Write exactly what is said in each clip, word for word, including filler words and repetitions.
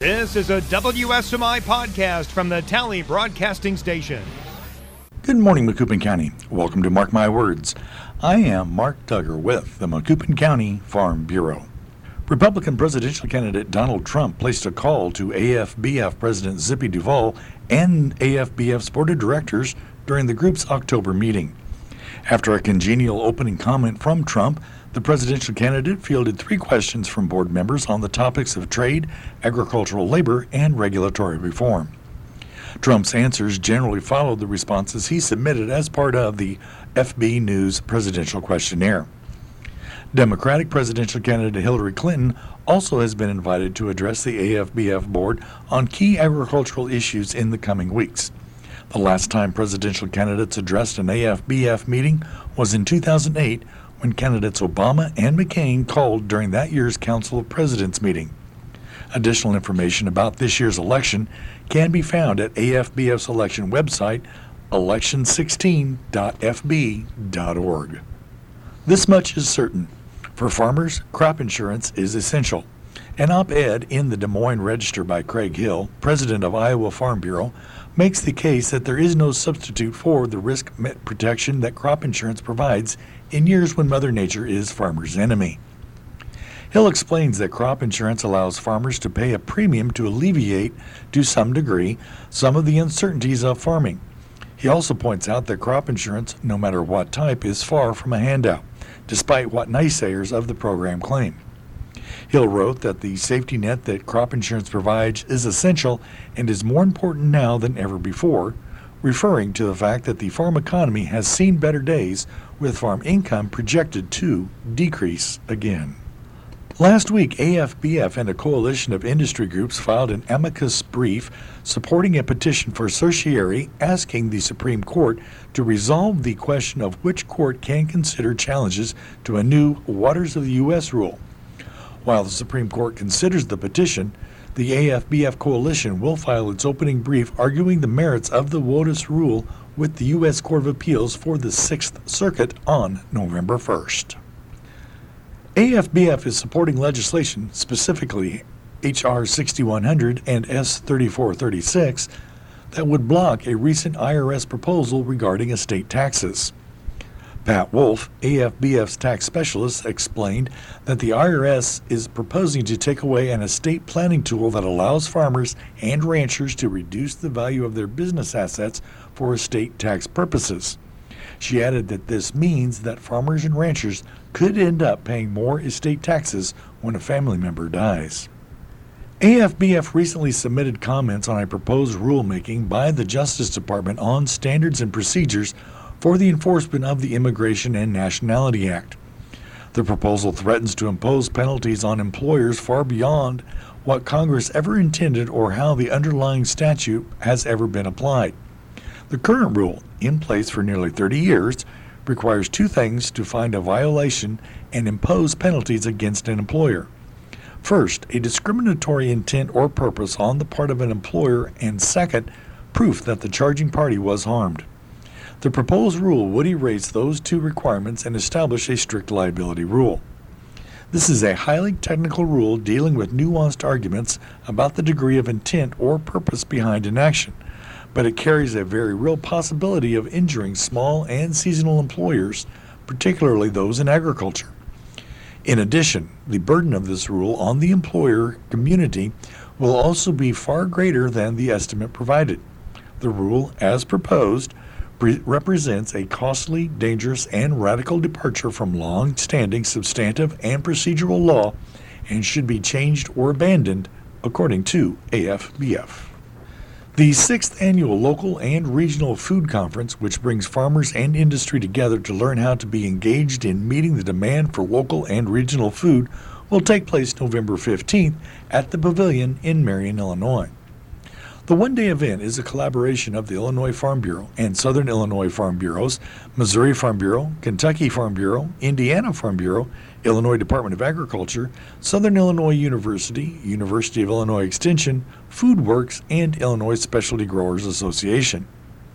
This is a W S M I podcast from the Tally Broadcasting Station. Good morning, Macoupin County. Welcome to Mark My Words. I am Mark Duggar with the Macoupin County Farm Bureau. Republican presidential candidate Donald Trump placed a call to A F B F President Zippy Duvall and A F B F's board of directors during the group's October meeting. After a congenial opening comment from Trump, the presidential candidate fielded three questions from board members on the topics of trade, agricultural labor, and regulatory reform. Trump's answers generally followed the responses he submitted as part of the F B News presidential questionnaire. Democratic presidential candidate Hillary Clinton also has been invited to address the A F B F board on key agricultural issues in the coming weeks. The last time presidential candidates addressed an A F B F meeting was in two thousand eight, when candidates Obama and McCain called during that year's Council of Presidents meeting. Additional information about this year's election can be found at A F B F's election website, election sixteen dot f b dot org. This much is certain. For farmers, crop insurance is essential. An op-ed in the Des Moines Register by Craig Hill, president of Iowa Farm Bureau, makes the case that there is no substitute for the risk protection that crop insurance provides in years when Mother Nature is farmers' enemy. Hill explains that crop insurance allows farmers to pay a premium to alleviate, to some degree, some of the uncertainties of farming. He also points out that crop insurance, no matter what type, is far from a handout, despite what naysayers of the program claim. Hill wrote that the safety net that crop insurance provides is essential and is more important now than ever before, referring to the fact that the farm economy has seen better days, with farm income projected to decrease again. Last week, A F B F and a coalition of industry groups filed an amicus brief supporting a petition for certiorari asking the Supreme Court to resolve the question of which court can consider challenges to a new Waters of the U S rule. While the Supreme Court considers the petition, the A F B F coalition will file its opening brief arguing the merits of the WOTUS rule with the U S Court of Appeals for the Sixth Circuit on November first. A F B F is supporting legislation, specifically H R sixty-one hundred and S thirty-four thirty-six, that would block a recent I R S proposal regarding estate taxes. Pat Wolf, A F B F's tax specialist, explained that the I R S is proposing to take away an estate planning tool that allows farmers and ranchers to reduce the value of their business assets for estate tax purposes. She added that this means that farmers and ranchers could end up paying more estate taxes when a family member dies. A F B F recently submitted comments on a proposed rulemaking by the Justice Department on standards and procedures for the enforcement of the Immigration and Nationality Act. The proposal threatens to impose penalties on employers far beyond what Congress ever intended or how the underlying statute has ever been applied. The current rule, in place for nearly thirty years, requires two things to find a violation and impose penalties against an employer. First, a discriminatory intent or purpose on the part of an employer, and second, proof that the charging party was harmed. The proposed rule would erase those two requirements and establish a strict liability rule. This is a highly technical rule dealing with nuanced arguments about the degree of intent or purpose behind an action, but it carries a very real possibility of injuring small and seasonal employers, particularly those in agriculture. In addition, the burden of this rule on the employer community will also be far greater than the estimate provided. The rule, as proposed, pre- represents a costly, dangerous, and radical departure from long-standing substantive and procedural law and should be changed or abandoned, according to A F B F. The sixth annual local and regional food conference, which brings farmers and industry together to learn how to be engaged in meeting the demand for local and regional food, will take place November fifteenth at the Pavilion in Marion, Illinois. The one-day event is a collaboration of the Illinois Farm Bureau and Southern Illinois Farm Bureaus, Missouri Farm Bureau, Kentucky Farm Bureau, Indiana Farm Bureau, Illinois Department of Agriculture, Southern Illinois University, University of Illinois Extension, FoodWorks, and Illinois Specialty Growers Association.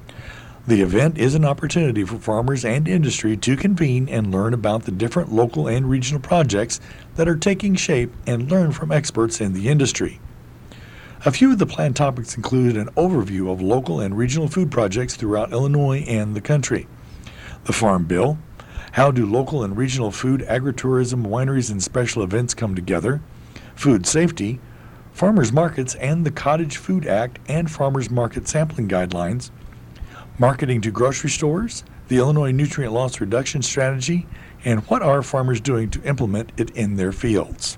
The event is an opportunity for farmers and industry to convene and learn about the different local and regional projects that are taking shape and learn from experts in the industry. A few of the planned topics included an overview of local and regional food projects throughout Illinois and the country, the Farm Bill, how do local and regional food, agritourism, wineries, and special events come together, food safety, farmers markets and the Cottage Food Act and farmers market sampling guidelines, marketing to grocery stores, the Illinois nutrient loss reduction strategy, and what are farmers doing to implement it in their fields.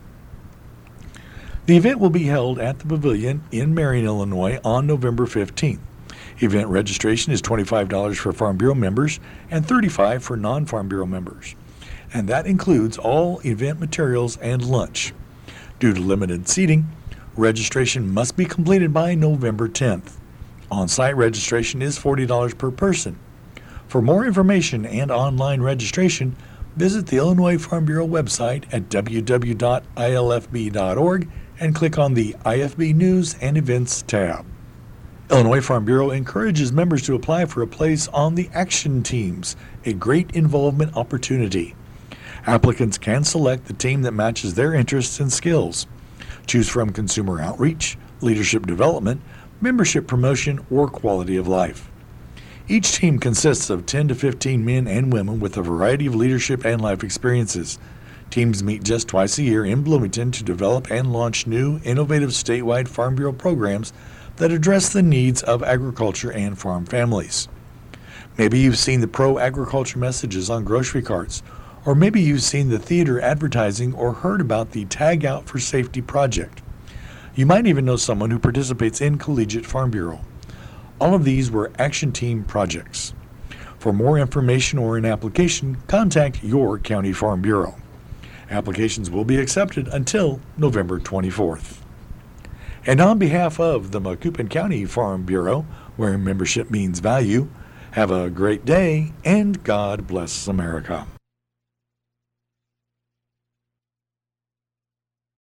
The event will be held at the Pavilion in Marion, Illinois on November fifteenth. Event registration is twenty-five dollars for Farm Bureau members and thirty-five dollars for non-Farm Bureau members, and that includes all event materials and lunch. Due to limited seating, registration must be completed by November tenth. On-site registration is forty dollars per person. For more information and online registration, visit the Illinois Farm Bureau website at w w w dot i l f b dot org and click on the I F B News and Events tab. Illinois Farm Bureau encourages members to apply for a place on the action teams, a great involvement opportunity. Applicants can select the team that matches their interests and skills. Choose from consumer outreach, leadership development, membership promotion, or quality of life. Each team consists of ten to fifteen men and women with a variety of leadership and life experiences. Teams meet just twice a year in Bloomington to develop and launch new, innovative statewide Farm Bureau programs that address the needs of agriculture and farm families. Maybe you've seen the pro-agriculture messages on grocery carts, or maybe you've seen the theater advertising or heard about the Tag Out for Safety project. You might even know someone who participates in Collegiate Farm Bureau. All of these were Action Team projects. For more information or an application, contact your County Farm Bureau. Applications will be accepted until November twenty-fourth. And on behalf of the Macoupin County Farm Bureau, where membership means value, have a great day and God bless America.